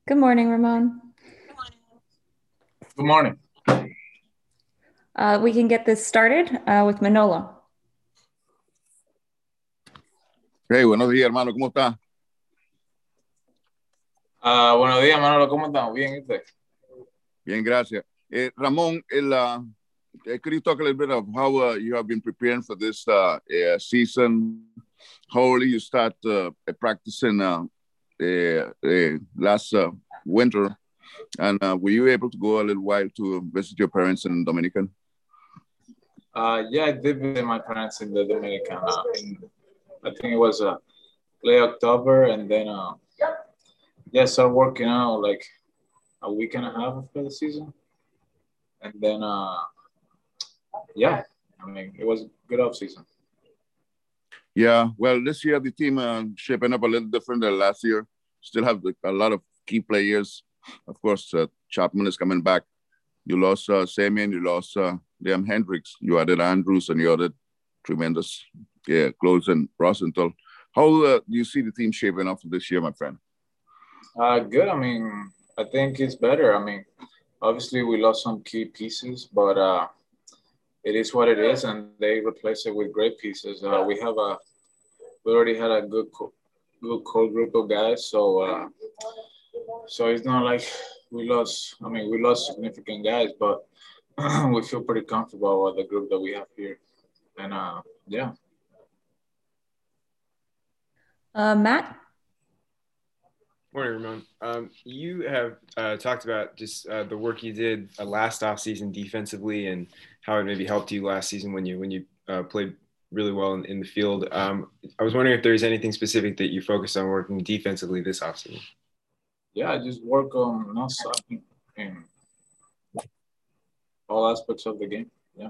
Good morning, Ramon. Good morning. We can get this started with Manolo. Hey, buenos días, hermano, ¿cómo está? Buenos días, Manolo, ¿cómo estamos? Bien, ¿y usted? Bien, gracias. Ramon, could you talk a little bit of how you have been preparing for this season? How early you start practicing last winter? And were you able to go a little while to visit your parents in Dominican? Yeah, I did visit my parents in the Dominican. I think it was late October, and then yeah, started working out like a week and a half after the season, and then yeah, I mean it was a good off season. Yeah, well, this year the team shaping up a little different than last year. Still have a lot of key players. Of course, Chapman is coming back. You lost Samian, you lost Liam Hendricks, you added Andrews, and you added tremendous close and Rosenthal. How do you see the team shaping up for this year, my friend? Good. I mean, I think it's better. I mean, obviously we lost some key pieces, but it is what it is, and they replace it with great pieces. We already had a good core group of guys, so it's not like we lost. I mean, we lost significant guys, but we feel pretty comfortable with the group that we have here, and yeah. Matt? Morning, Ramon. You have talked about just the work you did last offseason defensively and how it maybe helped you last season when you played really well in the field. I was wondering if there's anything specific that you focused on working defensively this offseason. Yeah, I just work on not sucking in all aspects of the game. Yeah.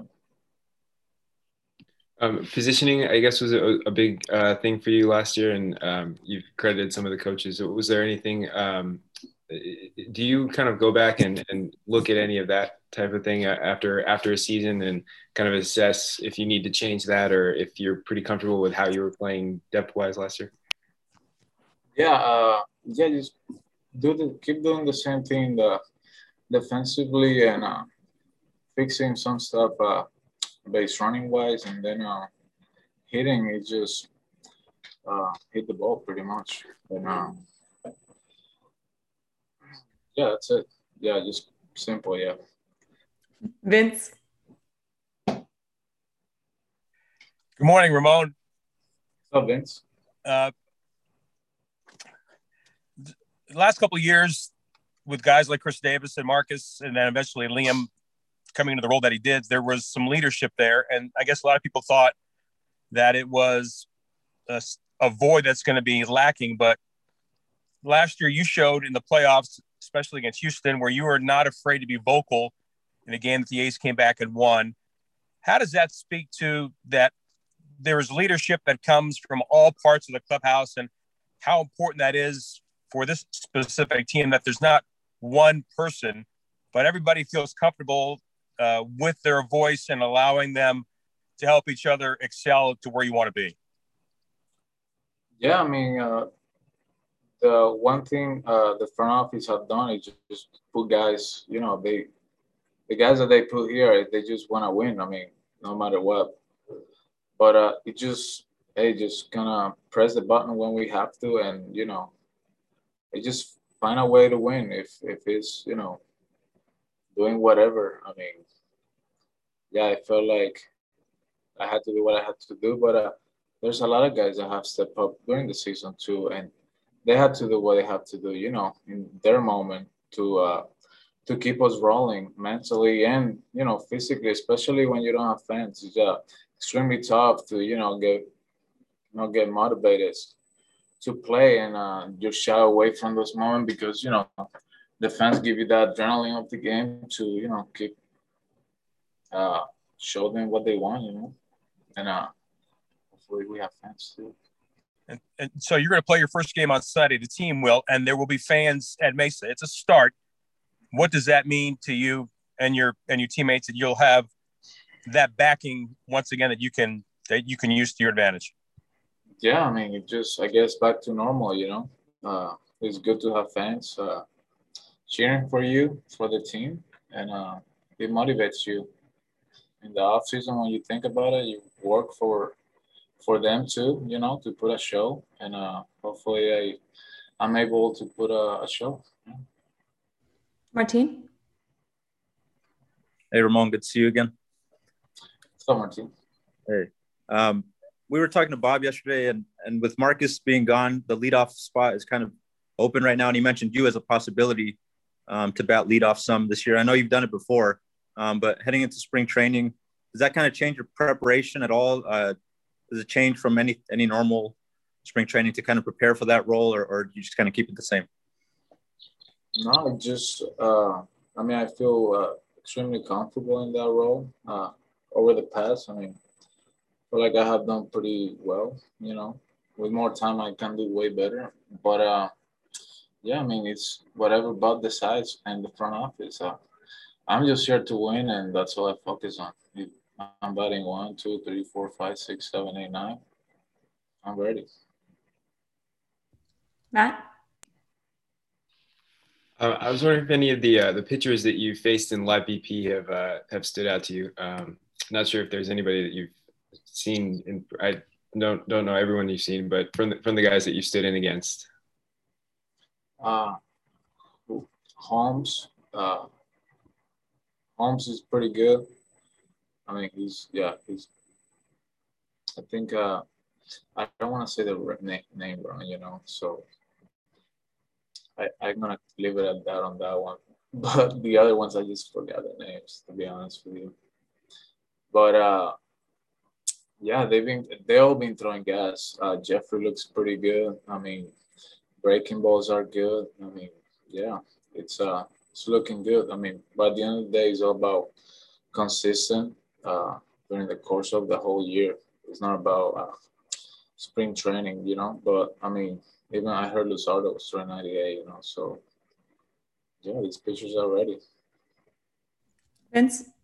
Positioning, I guess, was a big thing for you last year, and you've credited some of the coaches. Was there anything? Do you kind of go back and look at any of that type of thing after a season and kind of assess if you need to change that or if you're pretty comfortable with how you were playing depth wise last year? Yeah, just keep doing the same thing defensively and fixing some stuff base running wise, and then hitting it just hit the ball pretty much. And yeah, that's it. Yeah, just simple. Yeah. Vince? Good morning, Ramon. What's up, Vince? The last couple of years with guys like Chris Davis and Marcus, and then eventually Liam coming into the role that he did, there was some leadership there. And I guess a lot of people thought that it was a void that's going to be lacking. But last year you showed in the playoffs, especially against Houston, where you were not afraid to be vocal in a game that the A's came back and won. How does that speak to that there is leadership that comes from all parts of the clubhouse, and how important that is for this specific team, that there's not one person, but everybody feels comfortable with their voice and allowing them to help each other excel to where you want to be? Yeah, I mean, the one thing the front office have done is just put guys, the guys that they put here, they just want to win. I mean, no matter what. But just kind of press the button when we have to, and it just find a way to win. If it's doing whatever. I mean, yeah, I felt like I had to do what I had to do, but there's a lot of guys that have stepped up during the season too, and they had to do what they have to do, in their moment to keep us rolling mentally and physically, especially when you don't have fans. It's extremely tough to get motivated to play and just shy away from those moments because the fans give you that adrenaline of the game to keep show them what they want, and hopefully we have fans too. And so you're going to play your first game on Sunday. The team will, and there will be fans at Mesa. It's a start. What does that mean to you and your teammates, that you'll have that backing once again that you can use to your advantage? Yeah, I mean, it just, I guess, back to normal. It's good to have fans. cheering for you, for the team, and it motivates you. In the off season, when you think about it, you work for them too, you know, to put a show, and hopefully I'm able to put a show. Yeah. Martin? Hey, Ramon, good to see you again. So, Martin. Hey. We were talking to Bob yesterday, and with Marcus being gone, the leadoff spot is kind of open right now. And he mentioned you as a possibility to bat leadoff some this year. I know you've done it before, but heading into spring training, does that kind of change your preparation at all? Does it change from any normal spring training to kind of prepare for that role, or do you just kind of keep it the same? No, just I mean, I feel extremely comfortable in that role. Over the past, I mean, I feel like I have done pretty well. You know, with more time, I can do way better. But yeah, I mean, it's whatever Bob decides and the front office. I'm just here to win, and that's all I focus on. If I'm batting 1, 2, 3, 4, 5, 6, 7, 8, 9, I'm ready. Matt? I was wondering if any of the pitchers that you faced in Live BP have stood out to you. Not sure if there's anybody that you've seen. I don't know everyone you've seen, but from the guys that you stood in against. Holmes. Holmes is pretty good. I mean, he's. I think I don't want to say the name wrong, you know. So I'm gonna leave it at that on that one. But the other ones, I just forgot the names, to be honest with you. But yeah, they all been throwing gas. Jeffrey looks pretty good. I mean, breaking balls are good. I mean, yeah, it's looking good. I mean, by the end of the day, it's all about consistent during the course of the whole year. It's not about spring training, you know. But I mean, even I heard Luzardo was throwing 98, you know. So yeah, these pitchers are ready. Vince?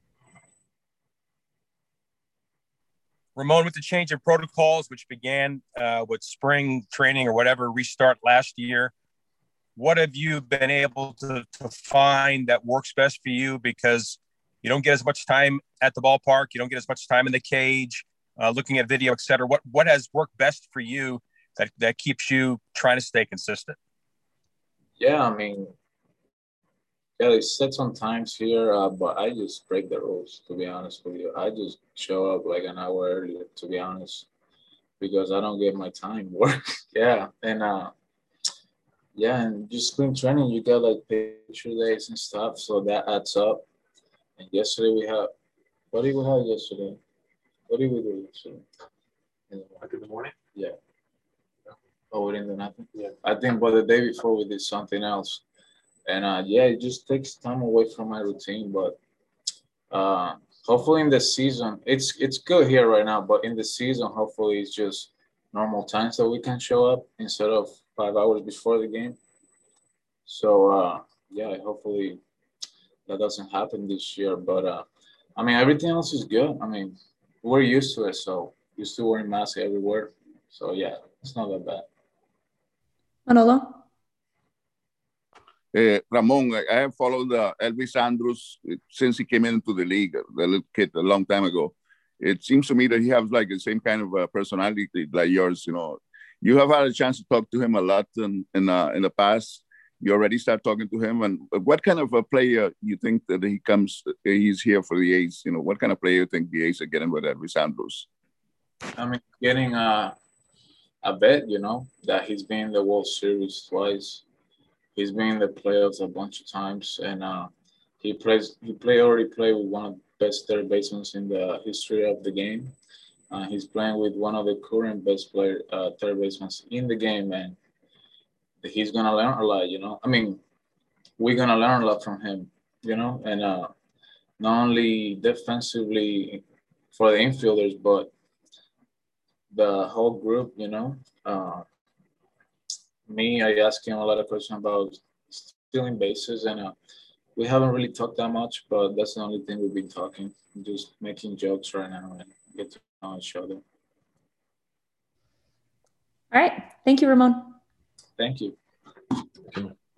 Ramon, with the change in protocols, which began with spring training or whatever restart last year, what have you been able to find that works best for you? Because you don't get as much time at the ballpark, you don't get as much time in the cage, looking at video, et cetera. What has worked best for you that keeps you trying to stay consistent? Yeah, I mean, yeah, they set some times here, but I just break the rules, to be honest with you. I just show up like an hour earlier, to be honest, because I don't get my time work. Yeah, and yeah, and just spring training, you get like picture days and stuff, so that adds up. And yesterday we had, what did we have yesterday? What did we do yesterday? Like in the morning? Yeah. Oh, we didn't do nothing? Yeah. I think, but the day before we did something else. And yeah, it just takes time away from my routine. But hopefully in the season, it's good here right now. But in the season, hopefully it's just normal times that we can show up instead of 5 hours before the game. So yeah, hopefully that doesn't happen this year. But I mean, everything else is good. I mean, we're used to it, so used to wearing masks everywhere. So yeah, it's not that bad. Manolo? Ramon, I have followed Elvis Andrus since he came into the league, the little kid, a long time ago. It seems to me that he has like the same kind of personality like yours. You know, you have had a chance to talk to him a lot in the past. You already start talking to him, and what kind of a player you think that he's here for the A's? You know, what kind of player you think the A's are getting with Elvis Andrus? I mean, getting a bet, you know, that he's been in the World Series twice. He's been in the playoffs a bunch of times, and he already played with one of the best third basemen in the history of the game. He's playing with one of the current best third basemen in the game, and he's gonna learn a lot. You know, I mean, we're gonna learn a lot from him. You know, and not only defensively for the infielders, but the whole group. You know. I asked him a lot of questions about stealing bases, and we haven't really talked that much, but that's the only thing we've been talking, just making jokes right now and get to know each other. All right. Thank you, Ramon. Thank you.